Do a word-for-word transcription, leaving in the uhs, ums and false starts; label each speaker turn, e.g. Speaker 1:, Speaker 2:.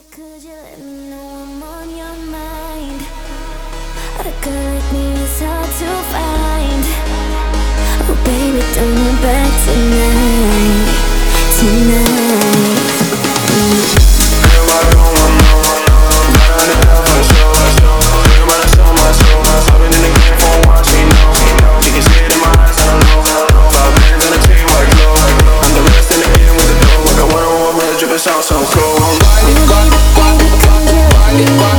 Speaker 1: Could you let me know I'm on your mind? A girl like me is hard to find. Oh baby, don't look back tonight, tonight.
Speaker 2: Girl, I don't want no, got it out for sure. Think about it so much, I've been in the game for a while, she know. You can see it in my eyes, I don't know. Five bands and a team like glow. I'm the rest in the game with the dough. I got one on one, but the drip is sound so cool. Ride it, ride it, ride it, ride it, ride it.